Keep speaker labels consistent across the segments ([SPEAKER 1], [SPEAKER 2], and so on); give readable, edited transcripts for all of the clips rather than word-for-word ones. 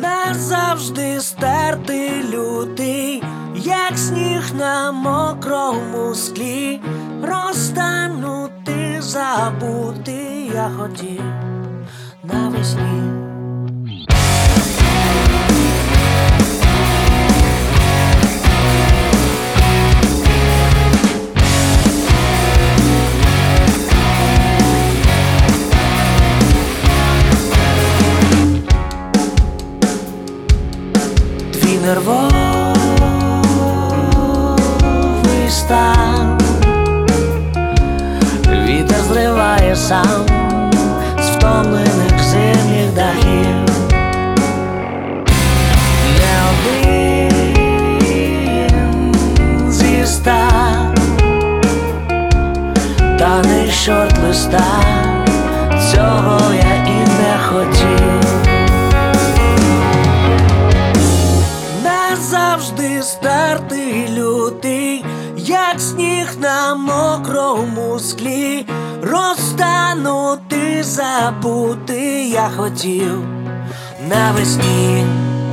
[SPEAKER 1] Назавжди стертий лютий, як сніг на мокрому склі, розтанути, забути я хотів навесні. Нервовий стан, вітер зриває сам з втомлених зимніх дахів. Не один зі ста, та не шорт-листа, цього я і не хотів. Завжди стертий лютий, як сніг на мокрому склі, розтанути, забути я хотів навесні.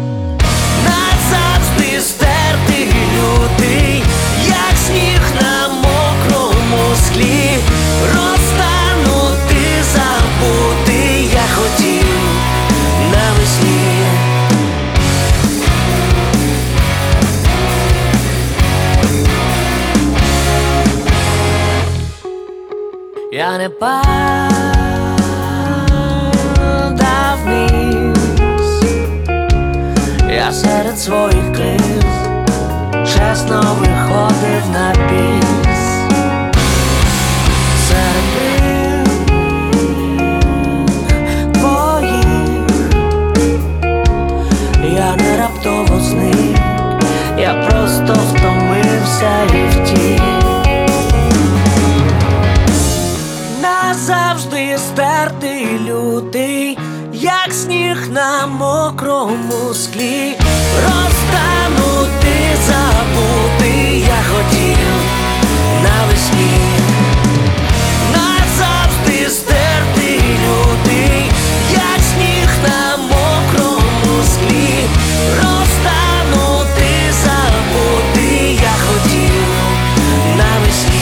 [SPEAKER 1] Назавжди стертий лютий, як сніг на мокрому склі, розтанути, забути я хотів навесні. Я не падав вниз, я серед своїх криз чесно виходив на біс. Серед них твоїх я не раптово зник, я просто втомився і втік. Назавжди стертий лютий, як сніг на мокрому склі, розтанути, забути я хотів навесні. Назавжди стертий лютий, як сніг на мокрому склі, розтанути, забути я хотів навесні.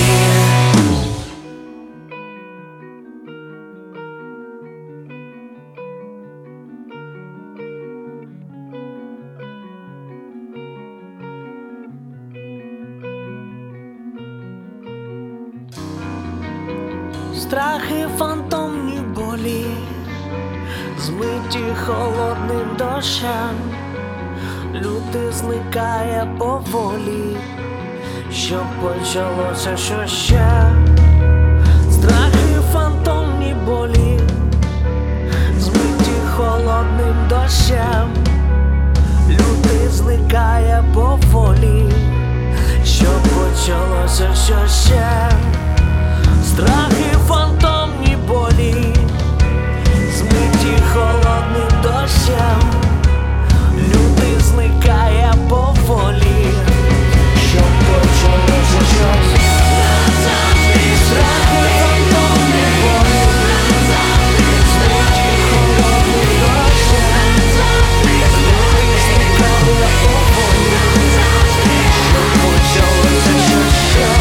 [SPEAKER 1] Страхи, фантомні болі, змиті холодним дощем, лютий зникає поволі, щоб почалося що ще. Страхи, фантомні болі, змиті холодним дощем, лютий зникає поволі, щоб почалося що ще. Страхи, фантомні болі, змиті холодним дощем, лютий зникає поволі, щоб почалося щось. Страхи, фантомні болі, змиті холодним дощем, лютий зникає поволі, щоб почалося щось.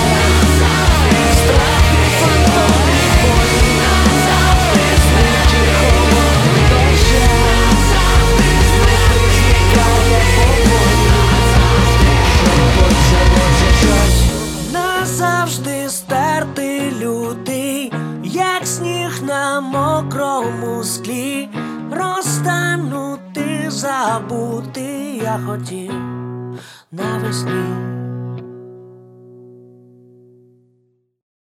[SPEAKER 1] Назавжди стертий лютий, як сніг на мокрому склі, розтанути, забути я хотів навесні.